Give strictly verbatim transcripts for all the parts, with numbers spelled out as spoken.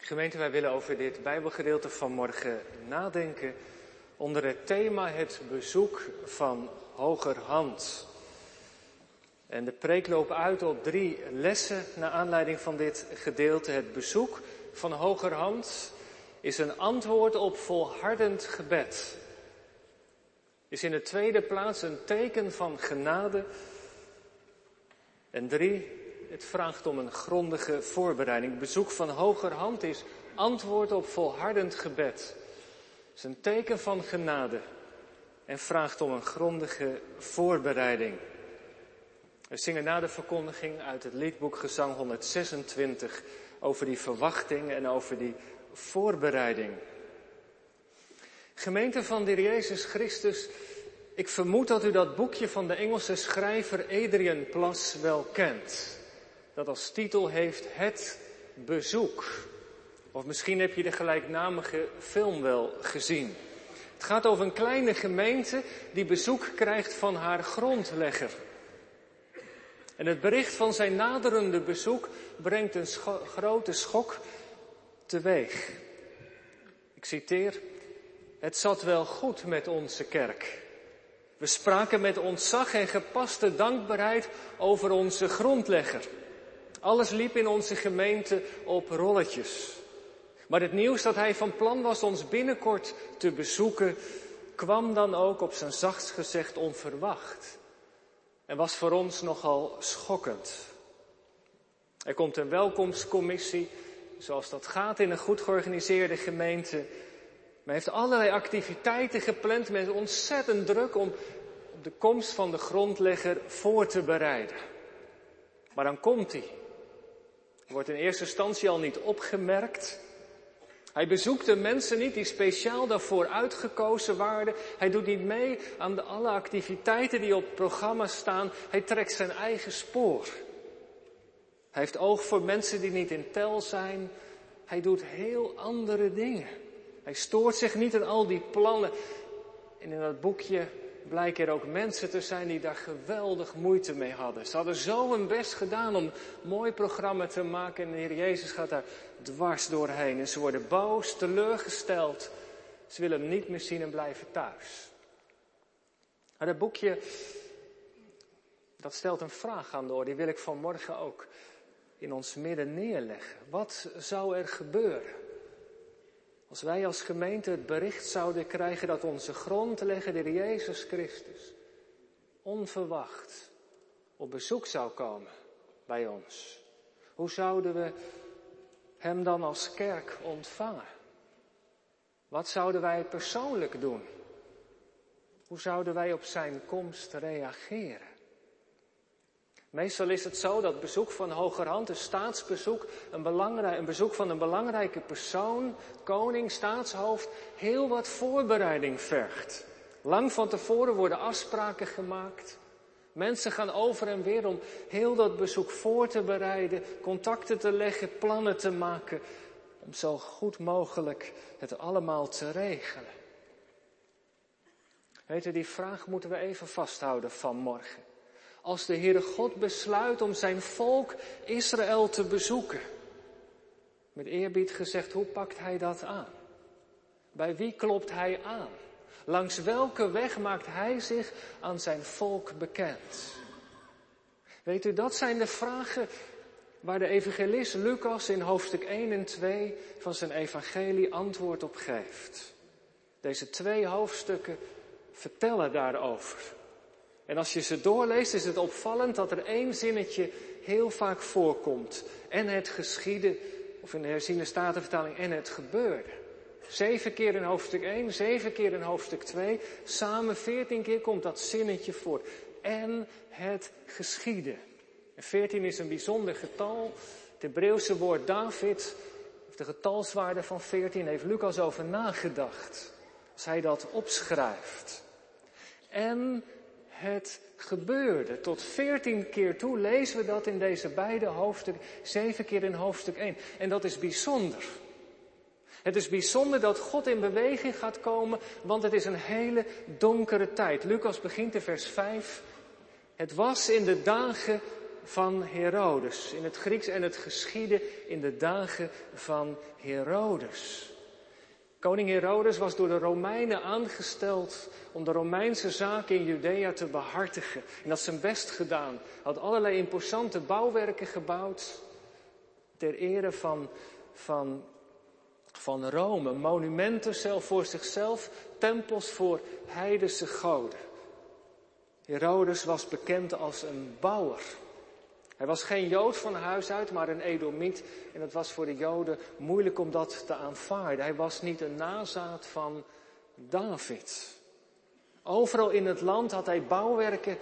Gemeente, wij willen over dit Bijbelgedeelte van morgen nadenken onder het thema het bezoek van Hogerhand. En de preek loopt uit op drie lessen naar aanleiding van dit gedeelte. Het bezoek van Hogerhand is een antwoord op volhardend gebed. Is in de tweede plaats een teken van genade. En drie, het vraagt om een grondige voorbereiding. Het bezoek van Hogerhand is antwoord op volhardend gebed. Het is een teken van genade en vraagt om een grondige voorbereiding. We zingen na de verkondiging uit het liedboek Gezang honderdzesentwintig over die verwachting en over die voorbereiding. Gemeente van de Heer Jezus Christus, ik vermoed dat u dat boekje van de Engelse schrijver Adrian Plass wel kent. Dat als titel heeft Het Bezoek. Of misschien heb je de gelijknamige film wel gezien. Het gaat over een kleine gemeente die bezoek krijgt van haar grondlegger. En het bericht van zijn naderende bezoek brengt een scho- grote schok teweeg. Ik citeer: het zat wel goed met onze kerk. We spraken met ontzag en gepaste dankbaarheid over onze grondlegger. Alles liep in onze gemeente op rolletjes. Maar het nieuws dat hij van plan was ons binnenkort te bezoeken, kwam dan ook op zijn zachtst gezegd onverwacht. En was voor ons nogal schokkend. Er komt een welkomstcommissie, zoals dat gaat in een goed georganiseerde gemeente. Men heeft allerlei activiteiten gepland met ontzettend druk om de komst van de grondlegger voor te bereiden. Maar dan komt hij. Wordt in eerste instantie al niet opgemerkt. Hij bezoekt de mensen niet die speciaal daarvoor uitgekozen waren. Hij doet niet mee aan de alle activiteiten die op het programma staan. Hij trekt zijn eigen spoor. Hij heeft oog voor mensen die niet in tel zijn. Hij doet heel andere dingen. Hij stoort zich niet aan al die plannen. En in dat boekje blijken er ook mensen te zijn die daar geweldig moeite mee hadden. Ze hadden zo hun best gedaan om een mooi programma te maken. En de Heer Jezus gaat daar dwars doorheen. En ze worden boos, teleurgesteld. Ze willen hem niet meer zien en blijven thuis. Maar dat boekje, dat stelt een vraag aan de orde. Die wil ik vanmorgen ook in ons midden neerleggen. Wat zou er gebeuren als wij als gemeente het bericht zouden krijgen dat onze grondlegger, de Heer Jezus Christus, onverwacht op bezoek zou komen bij ons? Hoe zouden we hem dan als kerk ontvangen? Wat zouden wij persoonlijk doen? Hoe zouden wij op zijn komst reageren? Meestal is het zo dat bezoek van Hogerhand, een staatsbezoek, een, belangrijk, een bezoek van een belangrijke persoon, koning, staatshoofd, heel wat voorbereiding vergt. Lang van tevoren worden afspraken gemaakt. Mensen gaan over en weer om heel dat bezoek voor te bereiden, contacten te leggen, plannen te maken, om zo goed mogelijk het allemaal te regelen. Weet u, die vraag moeten we even vasthouden vanmorgen. Als de Heere God besluit om zijn volk Israël te bezoeken. Met eerbied gezegd, hoe pakt hij dat aan? Bij wie klopt hij aan? Langs welke weg maakt hij zich aan zijn volk bekend? Weet u, dat zijn de vragen waar de evangelist Lucas in hoofdstuk één en twee van zijn evangelie antwoord op geeft. Deze twee hoofdstukken vertellen daarover. En als je ze doorleest is het opvallend dat er één zinnetje heel vaak voorkomt. En het geschiedde, of in de herziene statenvertaling, en het gebeurde. Zeven keer in hoofdstuk één, zeven keer in hoofdstuk twee. Samen veertien keer komt dat zinnetje voor. En het geschiedde. En veertien is een bijzonder getal. Het Hebreeuwse woord David, of de getalswaarde van veertien, heeft Lucas over nagedacht. Als hij dat opschrijft. En het gebeurde. Tot veertien keer toe lezen we dat in deze beide hoofdstukken. Zeven keer in hoofdstuk één. En dat is bijzonder. Het is bijzonder dat God in beweging gaat komen, want het is een hele donkere tijd. Lucas begint in vers vijf. Het was in de dagen van Herodes. In het Grieks en het geschiedde in de dagen van Herodes. Koning Herodes was door de Romeinen aangesteld om de Romeinse zaken in Judea te behartigen. En dat zijn best gedaan. Hij had allerlei imposante bouwwerken gebouwd ter ere van, van, van Rome. Monumenten zelf voor zichzelf, tempels voor heidense goden. Herodes was bekend als een bouwer. Hij was geen Jood van huis uit, maar een Edomiet. En het was voor de Joden moeilijk om dat te aanvaarden. Hij was niet een nazaat van David. Overal in het land had hij bouwwerken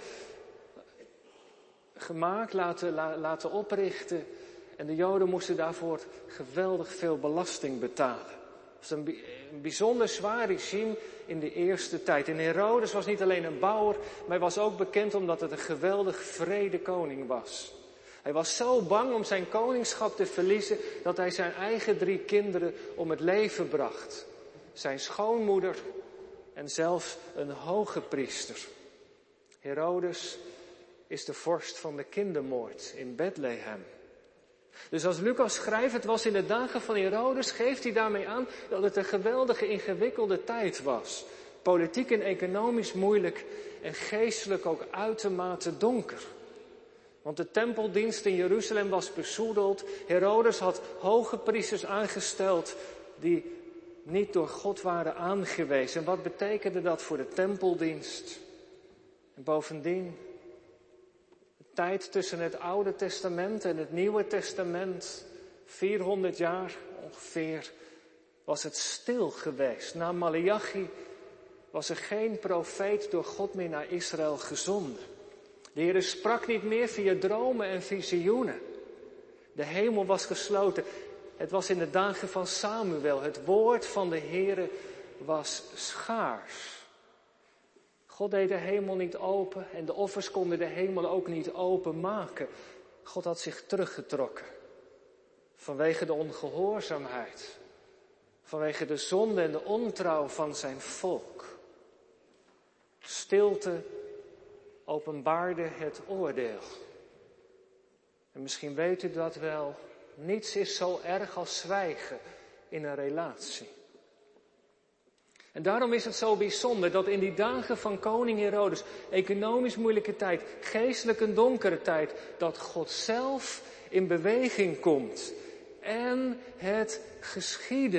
gemaakt, laten, la, laten oprichten. En de Joden moesten daarvoor geweldig veel belasting betalen. Het was een, een bijzonder zwaar regime in de eerste tijd. En Herodes was niet alleen een bouwer, maar hij was ook bekend omdat het een geweldig vrede koning was. Hij was zo bang om zijn koningschap te verliezen dat hij zijn eigen drie kinderen om het leven bracht. Zijn schoonmoeder en zelfs een hoge priester. Herodes is de vorst van de kindermoord in Bethlehem. Dus als Lucas schrijft, het was in de dagen van Herodes, geeft hij daarmee aan dat het een geweldige ingewikkelde tijd was. Politiek en economisch moeilijk en geestelijk ook uitermate donker. Want de tempeldienst in Jeruzalem was bezoedeld. Herodes had hoge priesters aangesteld die niet door God waren aangewezen. En wat betekende dat voor de tempeldienst? En bovendien, de tijd tussen het Oude Testament en het Nieuwe Testament, vierhonderd jaar ongeveer, was het stil geweest. Na Maleachi was er geen profeet door God meer naar Israël gezonden. De Heer sprak niet meer via dromen en visioenen. De hemel was gesloten. Het was in de dagen van Samuel. Het woord van de Heer was schaars. God deed de hemel niet open en de offers konden de hemel ook niet openmaken. God had zich teruggetrokken. Vanwege de ongehoorzaamheid. Vanwege de zonde en de ontrouw van zijn volk. Stilte openbaarde het oordeel. En misschien weet u dat wel. Niets is zo erg als zwijgen in een relatie. En daarom is het zo bijzonder dat in die dagen van koning Herodes, economisch moeilijke tijd, geestelijk een donkere tijd, dat God zelf in beweging komt. En het geschiedde.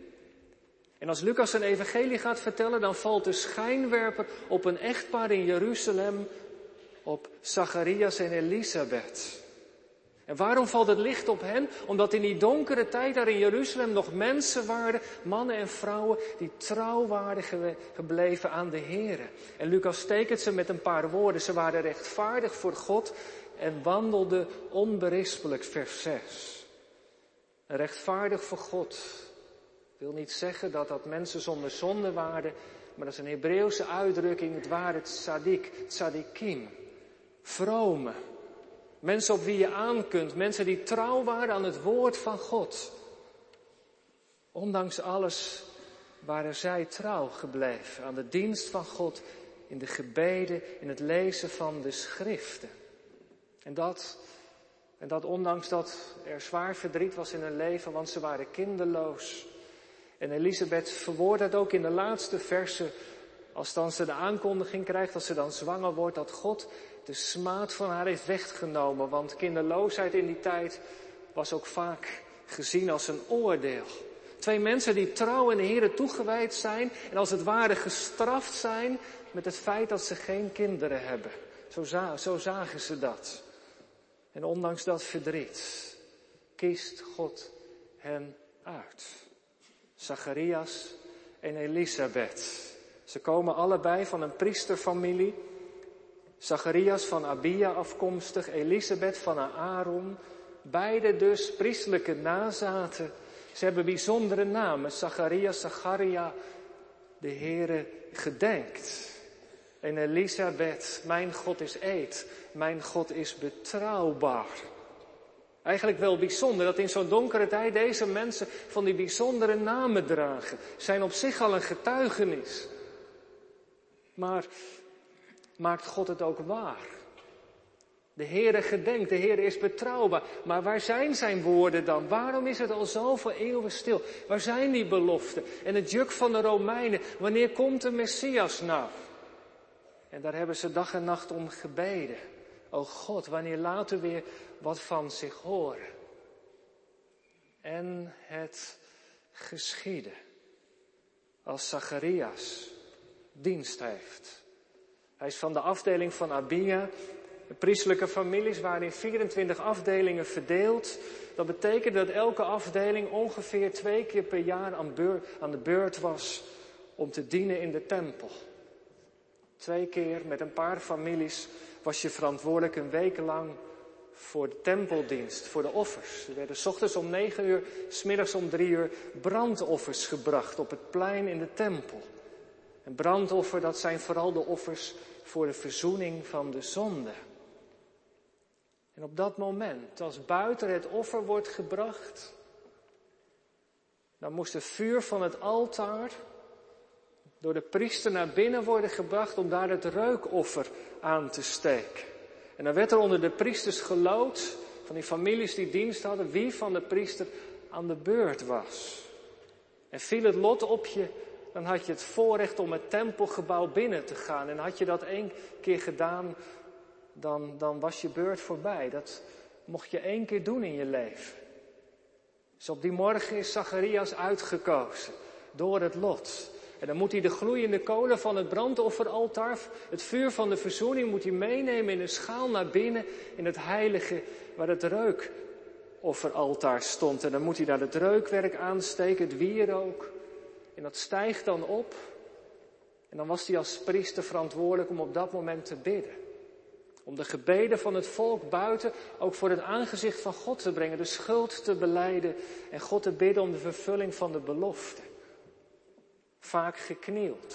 En als Lucas zijn evangelie gaat vertellen, dan valt de schijnwerper op een echtpaar in Jeruzalem, op Zacharias en Elisabeth. En waarom valt het licht op hen? Omdat in die donkere tijd daar in Jeruzalem nog mensen waren, mannen en vrouwen, die trouw waren gebleven aan de Heere. En Lucas tekent ze met een paar woorden. Ze waren rechtvaardig voor God en wandelden onberispelijk, vers zes. Rechtvaardig voor God wil niet zeggen dat dat mensen zonder zonde waren, maar dat is een Hebreeuwse uitdrukking. Het waren tzadik, tzadikim, vrome. Mensen op wie je aan kunt, mensen die trouw waren aan het woord van God. Ondanks alles waren zij trouw gebleven aan de dienst van God, in de gebeden, in het lezen van de schriften. En dat, en dat ondanks dat er zwaar verdriet was in hun leven, want ze waren kinderloos. En Elisabeth verwoordt dat ook in de laatste verse, als dan ze de aankondiging krijgt, als ze dan zwanger wordt, dat God de smaad van haar heeft weggenomen. Want kinderloosheid in die tijd was ook vaak gezien als een oordeel. Twee mensen die trouw aan de Heere toegewijd zijn en als het ware gestraft zijn met het feit dat ze geen kinderen hebben. Zo, za- zo zagen ze dat. En ondanks dat verdriet kiest God hen uit. Zacharias en Elisabeth. Ze komen allebei van een priesterfamilie. Zacharias van Abia afkomstig, Elisabeth van Aaron. Beide dus priesterlijke nazaten. Ze hebben bijzondere namen. Zacharias, Zacharia, de Heere gedenkt. En Elisabeth, mijn God is eed. Mijn God is betrouwbaar. Eigenlijk wel bijzonder dat in zo'n donkere tijd deze mensen van die bijzondere namen dragen. Zijn op zich al een getuigenis. Maar maakt God het ook waar? De Heere gedenkt, de Heere is betrouwbaar. Maar waar zijn zijn woorden dan? Waarom is het al zoveel eeuwen stil? Waar zijn die beloften? En het juk van de Romeinen, wanneer komt de Messias nou? En daar hebben ze dag en nacht om gebeden. O God, wanneer laat u weer wat van zich horen? En het geschiedde. Als Zacharias dienst heeft. Hij is van de afdeling van Abia. De priestelijke families waren in vierentwintig afdelingen verdeeld. Dat betekent dat elke afdeling ongeveer twee keer per jaar aan, beur, aan de beurt was om te dienen in de tempel. Twee keer met een paar families was je verantwoordelijk een week lang voor de tempeldienst, voor de offers. Er werden 's ochtends om negen uur, 's middags om drie uur brandoffers gebracht op het plein in de tempel. En brandoffer, dat zijn vooral de offers voor de verzoening van de zonde. En op dat moment, als buiten het offer wordt gebracht, dan moest het vuur van het altaar door de priester naar binnen worden gebracht om daar het reukoffer aan te steken. En dan werd er onder de priesters geloot, van die families die dienst hadden, wie van de priester aan de beurt was. En viel het lot op je, dan had je het voorrecht om het tempelgebouw binnen te gaan. En had je dat één keer gedaan, dan, dan was je beurt voorbij. Dat mocht je één keer doen in je leven. Dus op die morgen is Zacharias uitgekozen door het lot. En dan moet hij de gloeiende kolen van het brandofferaltaar, het vuur van de verzoening, moet hij meenemen in een schaal naar binnen in het heilige waar het reukofferaltaar stond. En dan moet hij daar het reukwerk aansteken, het wierook. En dat stijgt dan op. En dan was hij als priester verantwoordelijk om op dat moment te bidden. Om de gebeden van het volk buiten ook voor het aangezicht van God te brengen. De schuld te belijden en God te bidden om de vervulling van de belofte. Vaak geknield.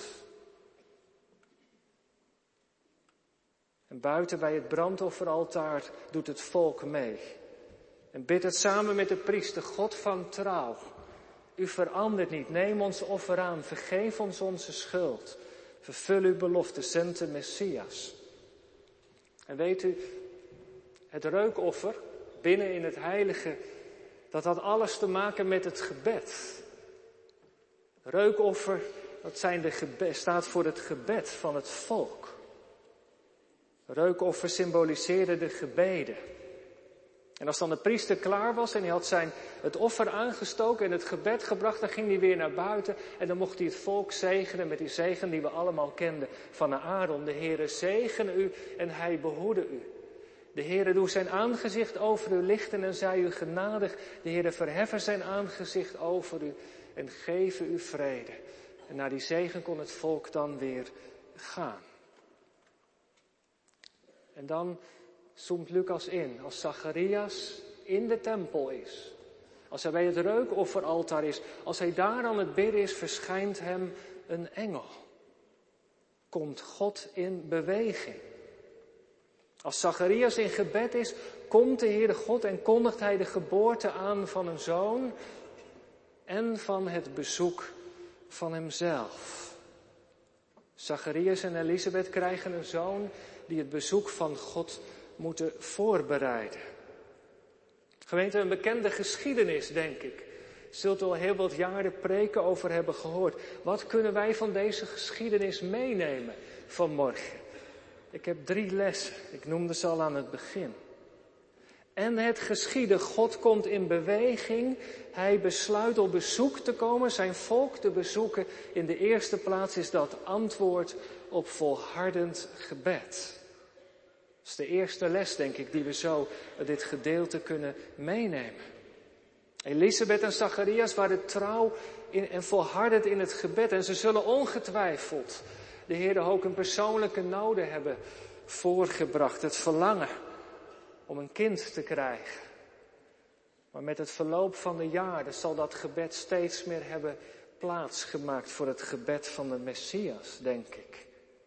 En buiten bij het brandofferaltaar doet het volk mee. En bidt het samen met de priester, God van trouw. U verandert niet, neem ons offer aan, vergeef ons onze schuld. Vervul uw belofte, zend de Messias. En weet u, het reukoffer binnen in het heilige, dat had alles te maken met het gebed. Reukoffer, dat zijn de gebed, staat voor het gebed van het volk. Reukoffer symboliseerde de gebeden. En als dan de priester klaar was en hij had zijn, het offer aangestoken en het gebed gebracht, dan ging hij weer naar buiten en dan mocht hij het volk zegenen met die zegen die we allemaal kenden van Aaron. De Heere zegene u en hij behoede u. De Heere doe zijn aangezicht over u lichten en zij u genadig. De Heere verheffen zijn aangezicht over u en geven u vrede. En na die zegen kon het volk dan weer gaan. En dan zoomt Lucas in, als Zacharias in de tempel is. Als hij bij het reukofferaltaar is, als hij daar aan het bidden is, verschijnt hem een engel. Komt God in beweging. Als Zacharias in gebed is, komt de Heere God en kondigt hij de geboorte aan van een zoon en van het bezoek van hemzelf. Zacharias en Elisabeth krijgen een zoon die het bezoek van God moeten voorbereiden. Gemeente, een bekende geschiedenis, denk ik. Zult u al heel wat jaren preken over hebben gehoord. Wat kunnen wij van deze geschiedenis meenemen vanmorgen? Ik heb drie lessen. Ik noemde ze al aan het begin. En het geschiedde. God komt in beweging. Hij besluit op bezoek te komen, zijn volk te bezoeken. In de eerste plaats is dat antwoord op volhardend gebed. Dat is de eerste les, denk ik, die we zo dit gedeelte kunnen meenemen. Elisabeth en Zacharias waren trouw in, en volhardend in het gebed. En ze zullen ongetwijfeld de Heer ook een persoonlijke noden hebben voorgebracht. Het verlangen om een kind te krijgen. Maar met het verloop van de jaren zal dat gebed steeds meer hebben plaatsgemaakt voor het gebed van de Messias, denk ik.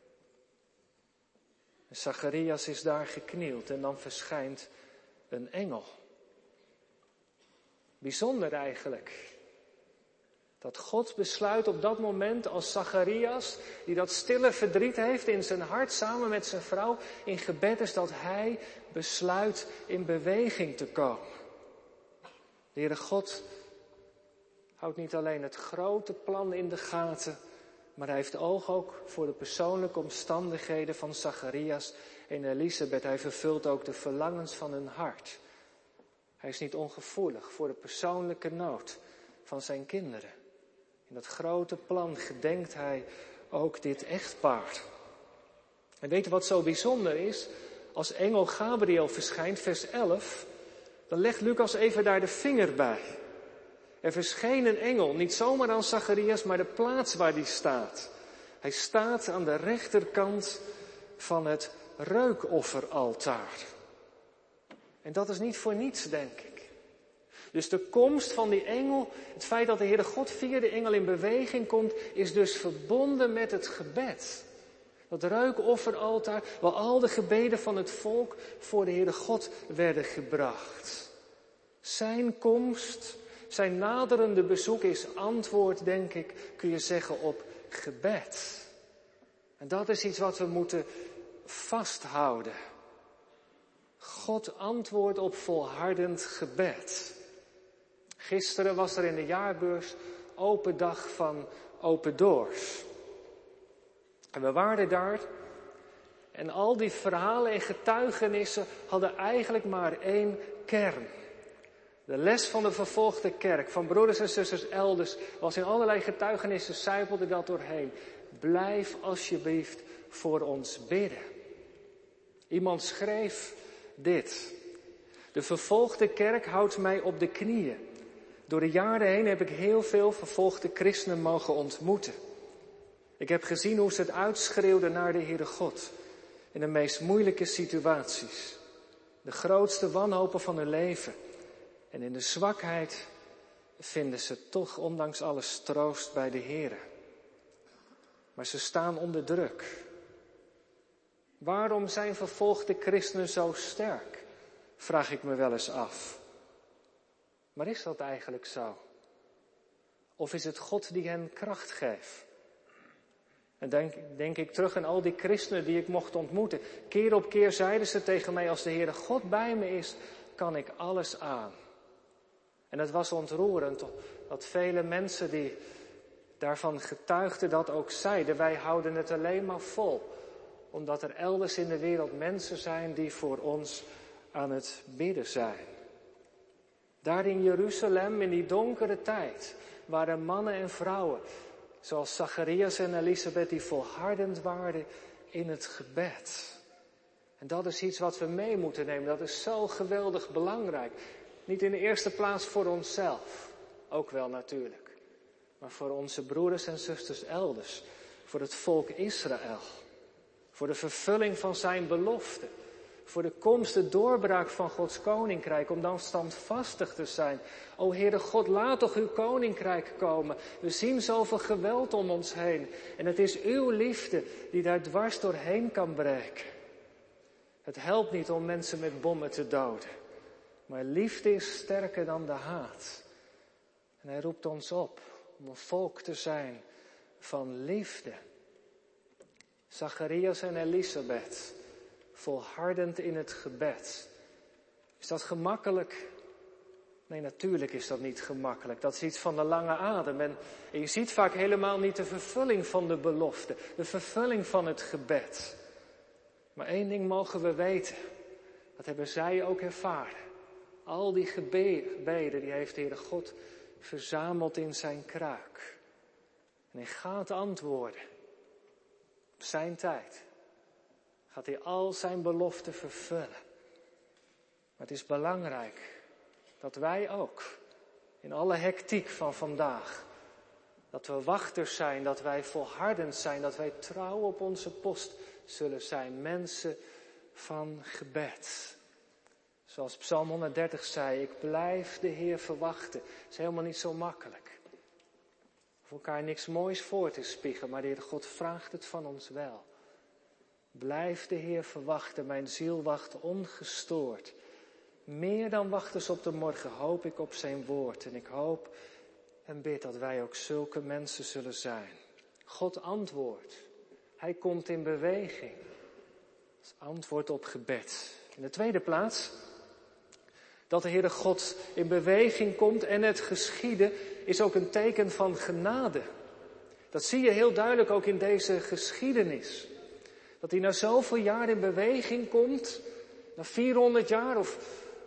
En Zacharias is daar geknield en dan verschijnt een engel. Bijzonder eigenlijk. Dat God besluit op dat moment als Zacharias, die dat stille verdriet heeft in zijn hart samen met zijn vrouw, in gebed is dat hij besluit in beweging te komen. De Heere God houdt niet alleen het grote plan in de gaten, maar hij heeft oog ook voor de persoonlijke omstandigheden van Zacharias en Elisabeth. Hij vervult ook de verlangens van hun hart. Hij is niet ongevoelig voor de persoonlijke nood van zijn kinderen. In dat grote plan gedenkt hij ook dit echtpaar. En weet je wat zo bijzonder is? Als engel Gabriel verschijnt, vers elf, dan legt Lucas even daar de vinger bij. Er verscheen een engel, niet zomaar aan Zacharias, maar de plaats waar die staat. Hij staat aan de rechterkant van het reukofferaltaar. En dat is niet voor niets, denk ik. Dus de komst van die engel, het feit dat de Heere God via de engel in beweging komt, is dus verbonden met het gebed. Dat reukofferaltaar, waar al de gebeden van het volk voor de Heere God werden gebracht. Zijn komst, zijn naderende bezoek is antwoord, denk ik, kun je zeggen, op gebed. En dat is iets wat we moeten vasthouden. God antwoordt op volhardend gebed. Gisteren was er in de jaarbeurs open dag van Open Doors. En we waren daar en al die verhalen en getuigenissen hadden eigenlijk maar één kern. De les van de vervolgde kerk, van broeders en zusters elders, was in allerlei getuigenissen, sijpelde dat doorheen. Blijf alsjeblieft voor ons bidden. Iemand schreef dit. De vervolgde kerk houdt mij op de knieën. Door de jaren heen heb ik heel veel vervolgde christenen mogen ontmoeten. Ik heb gezien hoe ze het uitschreeuwden naar de Heere God. In de meest moeilijke situaties. De grootste wanhopen van hun leven. En in de zwakheid vinden ze toch ondanks alles troost bij de Heere. Maar ze staan onder druk. Waarom zijn vervolgde christenen zo sterk? Vraag ik me wel eens af. Maar is dat eigenlijk zo? Of is het God die hen kracht geeft? En denk, denk ik terug aan al die christenen die ik mocht ontmoeten. Keer op keer zeiden ze tegen mij, als de Heere God bij me is, kan ik alles aan. En het was ontroerend dat vele mensen die daarvan getuigden dat ook zeiden. Wij houden het alleen maar vol. Omdat er elders in de wereld mensen zijn die voor ons aan het bidden zijn. Daar in Jeruzalem, in die donkere tijd, waren mannen en vrouwen, zoals Zacharias en Elisabeth, die volhardend waren in het gebed. En dat is iets wat we mee moeten nemen. Dat is zo geweldig belangrijk. Niet in de eerste plaats voor onszelf, ook wel natuurlijk. Maar voor onze broeders en zusters elders. Voor het volk Israël. Voor de vervulling van zijn belofte. Voor de komst, de doorbraak van Gods koninkrijk. Om dan standvastig te zijn. O Heere God, laat toch uw koninkrijk komen. We zien zoveel geweld om ons heen. En het is uw liefde die daar dwars doorheen kan breken. Het helpt niet om mensen met bommen te doden. Maar liefde is sterker dan de haat. En hij roept ons op om een volk te zijn van liefde. Zacharias en Elisabeth, volhardend in het gebed. Is dat gemakkelijk? Nee, natuurlijk is dat niet gemakkelijk. Dat is iets van de lange adem. En, en je ziet vaak helemaal niet de vervulling van de belofte. De vervulling van het gebed. Maar één ding mogen we weten. Dat hebben zij ook ervaren. Al die gebeden, die heeft de Heere God verzameld in zijn kruik. En hij gaat antwoorden. Op zijn tijd. Gaat hij al zijn beloften vervullen. Maar het is belangrijk dat wij ook, in alle hectiek van vandaag, dat we wachters zijn, dat wij volhardend zijn, dat wij trouw op onze post zullen zijn. Mensen van gebed. Zoals Psalm honderddertig zei, ik blijf de Heer verwachten. Het is helemaal niet zo makkelijk. Voor elkaar niks moois voor te spiegelen, maar de Heer God vraagt het van ons wel. Blijf de Heer verwachten, mijn ziel wacht ongestoord. Meer dan wachters op de morgen hoop ik op zijn woord. En ik hoop En bid dat wij ook zulke mensen zullen zijn. God antwoordt. Hij komt in beweging. Als antwoord op gebed. In de tweede plaats, dat de Heere God in beweging komt en het geschieden is ook een teken van genade. Dat zie je heel duidelijk ook in deze geschiedenis. Dat hij na zoveel jaar in beweging komt, na vierhonderd jaar of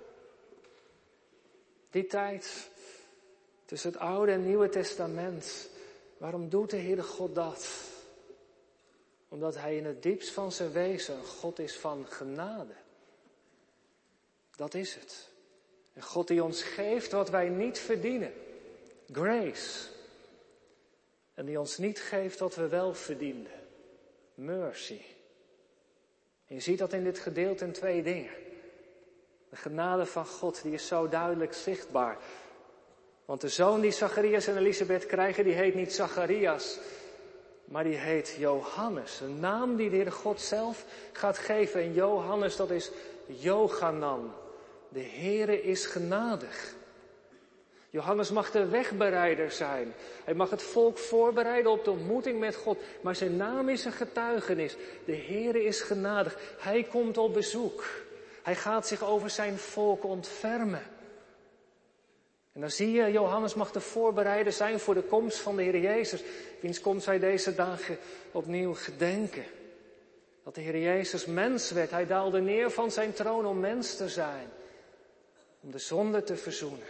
die tijd tussen het Oude en Nieuwe Testament. Waarom doet de Heere God dat? Omdat hij in het diepst van zijn wezen een God is van genade. Dat is het. Een God die ons geeft wat wij niet verdienen. Grace. En die ons niet geeft wat we wel verdienden. Mercy. En je ziet dat in dit gedeelte in twee dingen. De genade van God, die is zo duidelijk zichtbaar. Want de zoon die Zacharias en Elisabeth krijgen, die heet niet Zacharias, maar die heet Johannes. Een naam die de Heere God zelf gaat geven. En Johannes, dat is Jochanan. De Heere is genadig. Johannes mag de wegbereider zijn. Hij mag het volk voorbereiden op de ontmoeting met God. Maar zijn naam is een getuigenis. De Heere is genadig. Hij komt op bezoek. Hij gaat zich over zijn volk ontfermen. En dan zie je, Johannes mag de voorbereider zijn voor de komst van de Heer Jezus. Wiens komst wij deze dagen opnieuw gedenken. Dat de Heer Jezus mens werd. Hij daalde neer van zijn troon om mens te zijn. Om de zonde te verzoenen.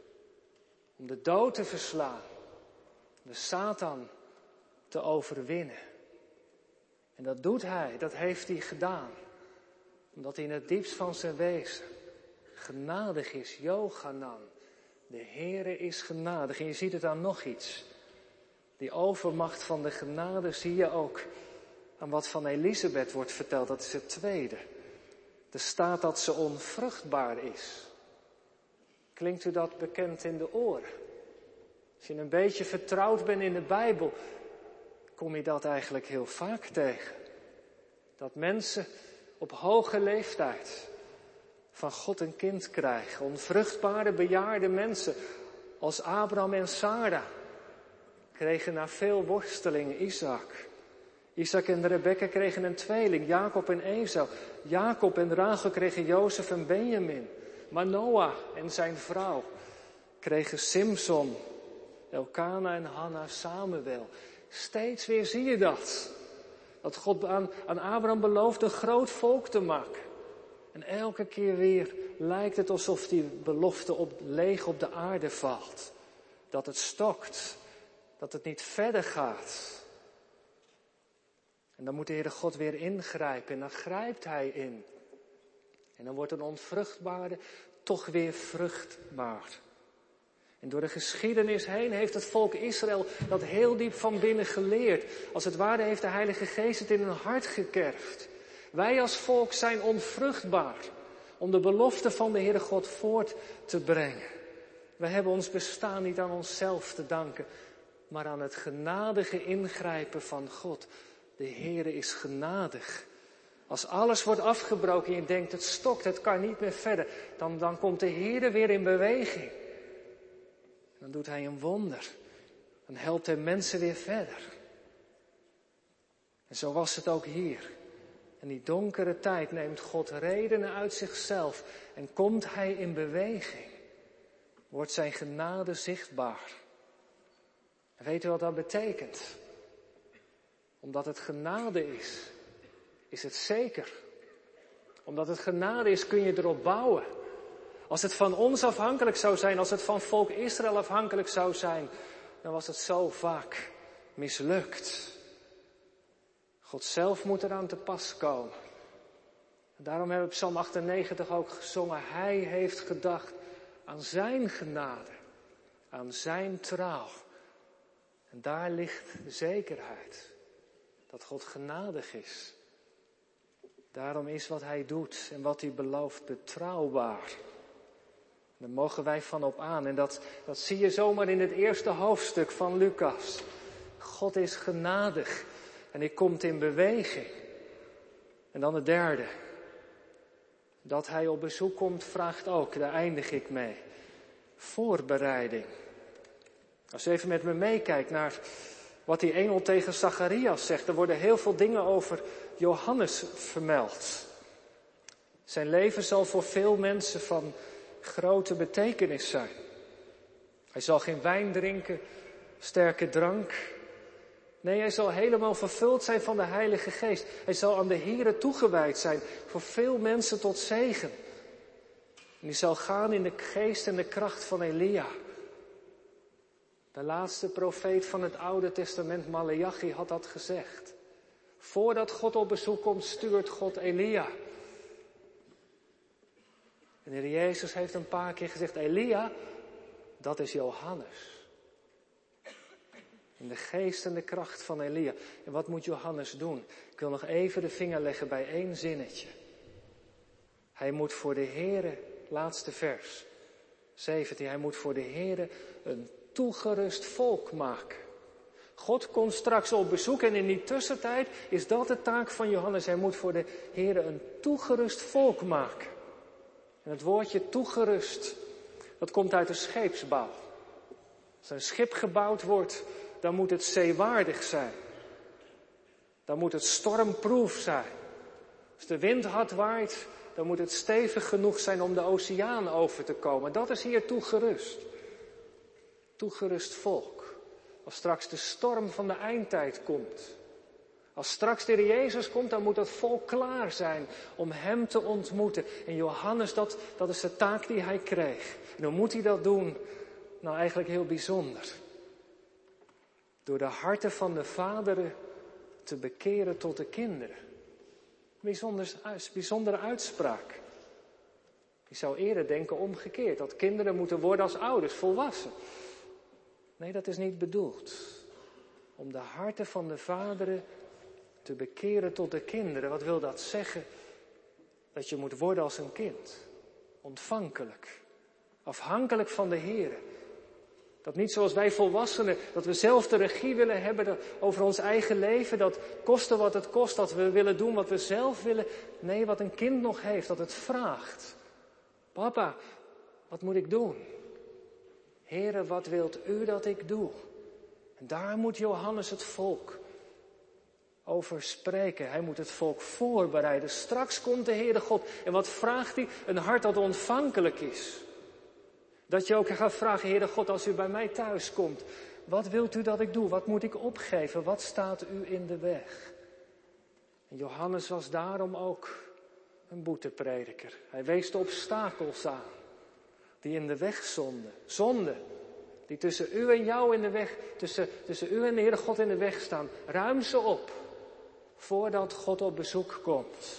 Om de dood te verslaan. Om de Satan te overwinnen. En dat doet hij, dat heeft hij gedaan. Omdat hij in het diepst van zijn wezen genadig is, Jochanan. De Heere is genadig. En je ziet het aan nog iets. Die overmacht van de genade zie je ook aan wat van Elisabeth wordt verteld. Dat is het tweede. Er staat dat ze onvruchtbaar is. Klinkt u dat bekend in de oren? Als je een beetje vertrouwd bent in de Bijbel, kom je dat eigenlijk heel vaak tegen. Dat mensen op hoge leeftijd van God een kind krijgen. Onvruchtbare bejaarde mensen als Abraham en Sara kregen na veel worsteling Isaac. Isaac en Rebekka kregen een tweeling, Jacob en Esau. Jacob en Rachel kregen Jozef en Benjamin. Manoah en zijn vrouw kregen Simson, Elkana en Hanna, Samuel. Steeds weer zie je dat. Dat God aan, aan Abraham belooft een groot volk te maken. En elke keer weer lijkt het alsof die belofte op, leeg op de aarde valt. Dat het stokt. Dat het niet verder gaat. En dan moet de Heere God weer ingrijpen. En dan grijpt hij in. En dan wordt een onvruchtbare toch weer vruchtbaar. En door de geschiedenis heen heeft het volk Israël dat heel diep van binnen geleerd. Als het ware heeft de Heilige Geest het in hun hart gekerfd. Wij als volk zijn onvruchtbaar om de belofte van de Heere God voort te brengen. We hebben ons bestaan niet aan onszelf te danken, maar aan het genadige ingrijpen van God. De Heere is genadig. Als alles wordt afgebroken en je denkt het stokt, het kan niet meer verder, dan, dan komt de Heere weer in beweging. Dan doet hij een wonder. Dan helpt hij mensen weer verder. En zo was het ook hier. In die donkere tijd neemt God redenen uit zichzelf en komt hij in beweging. Wordt zijn genade zichtbaar. En weet u wat dat betekent? Omdat het genade is, is het zeker. Omdat het genade is, kun je erop bouwen. Als het van ons afhankelijk zou zijn, als het van volk Israël afhankelijk zou zijn, dan was het zo vaak mislukt. God zelf moet eraan te pas komen. En daarom hebben we Psalm achtennegentig ook gezongen. Hij heeft gedacht aan zijn genade, aan zijn trouw. En daar ligt de zekerheid dat God genadig is. Daarom is wat hij doet en wat hij belooft betrouwbaar. Daar mogen wij van op aan. En dat, dat zie je zomaar in het eerste hoofdstuk van Lucas. God is genadig en hij komt in beweging. En dan het derde. Dat hij op bezoek komt vraagt ook, daar eindig ik mee. Voorbereiding. Als u even met me meekijkt naar wat die engel tegen Zacharias zegt, er worden heel veel dingen over Johannes vermeld. Zijn leven zal voor veel mensen van grote betekenis zijn. Hij zal geen wijn drinken, sterke drank. Nee, hij zal helemaal vervuld zijn van de Heilige Geest. Hij zal aan de Here toegewijd zijn, voor veel mensen tot zegen. En die zal gaan in de geest en de kracht van Elia. De laatste profeet van het Oude Testament, Maleachi, had dat gezegd. Voordat God op bezoek komt, stuurt God Elia. En de Heer Jezus heeft een paar keer gezegd, Elia, dat is Johannes. In de geest en de kracht van Elia. En wat moet Johannes doen? Ik wil nog even de vinger leggen bij één zinnetje. Hij moet voor de Heere, laatste vers, zeventien, hij moet voor de Heere een toegerust volk maken. God komt straks op bezoek en in die tussentijd is dat de taak van Johannes. Hij moet voor de Heere een toegerust volk maken. En het woordje toegerust, dat komt uit de scheepsbouw. Als een schip gebouwd wordt, dan moet het zeewaardig zijn. Dan moet het stormproof zijn. Als de wind hard waait, dan moet het stevig genoeg zijn om de oceaan over te komen. Dat is hier toegerust. Toegerust volk. Als straks de storm van de eindtijd komt. Als straks de Heer Jezus komt, dan moet dat volk klaar zijn om hem te ontmoeten. En Johannes, dat, dat is de taak die hij kreeg. En hoe moet hij dat doen? Nou, eigenlijk heel bijzonder. Door de harten van de vaderen te bekeren tot de kinderen. Bijzonder, bijzondere uitspraak. Je zou eerder denken omgekeerd, dat kinderen moeten worden als ouders, volwassen. Nee, dat is niet bedoeld. Om de harten van de vaderen te bekeren tot de kinderen. Wat wil dat zeggen? Dat je moet worden als een kind. Ontvankelijk. Afhankelijk van de Heere. Dat niet zoals wij volwassenen, dat we zelf de regie willen hebben over ons eigen leven. Dat koste wat het kost, dat we willen doen wat we zelf willen. Nee, wat een kind nog heeft, dat het vraagt. Papa, wat moet ik doen? Heere, wat wilt u dat ik doe? En daar moet Johannes het volk over spreken. Hij moet het volk voorbereiden. Straks komt de Heere God. En wat vraagt hij? Een hart dat ontvankelijk is. Dat je ook gaat vragen, Heere God, als u bij mij thuis komt. Wat wilt u dat ik doe? Wat moet ik opgeven? Wat staat u in de weg? En Johannes was daarom ook een boeteprediker. Hij wees de obstakels aan. Die in de weg zonden. Zonde. Die tussen u en jou in de weg, tussen, tussen u en de Heere God in de weg staan. Ruim ze op. Voordat God op bezoek komt.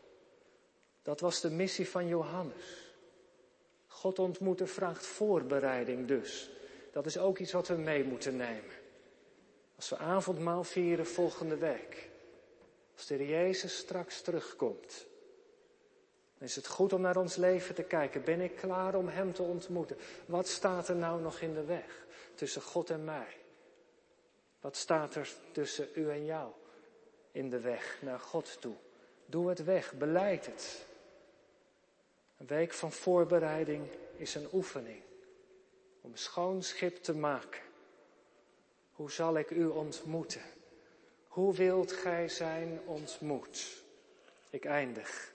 Dat was de missie van Johannes. God ontmoeten vraagt voorbereiding dus. Dat is ook iets wat we mee moeten nemen. Als we avondmaal vieren volgende week. Als de Heer Jezus straks terugkomt. Dan is het goed om naar ons leven te kijken. Ben ik klaar om hem te ontmoeten? Wat staat er nou nog in de weg tussen God en mij? Wat staat er tussen u en jou in de weg naar God toe? Doe het weg, beleid het. Een week van voorbereiding is een oefening om schoon schip te maken. Hoe zal ik u ontmoeten? Hoe wilt gij zijn ontmoet? Ik eindig.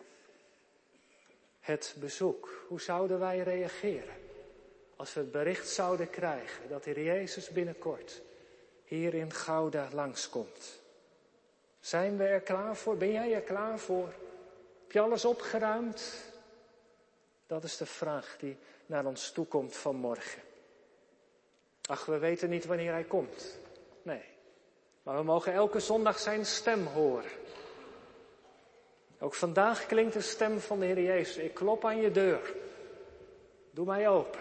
Het bezoek. Hoe zouden wij reageren als we het bericht zouden krijgen dat de Heer Jezus binnenkort hier in Gouda langskomt? Zijn we er klaar voor? Ben jij er klaar voor? Heb je alles opgeruimd? Dat is de vraag die naar ons toe komt vanmorgen. Ach, we weten niet wanneer hij komt. Nee. Maar we mogen elke zondag zijn stem horen. Ook vandaag klinkt de stem van de Heer Jezus. Ik klop aan je deur. Doe mij open.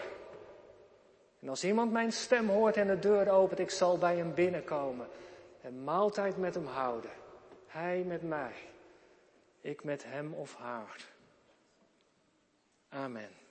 En als iemand mijn stem hoort en de deur opent, ik zal bij hem binnenkomen. En maaltijd met hem houden. Hij met mij. Ik met hem of haar. Amen.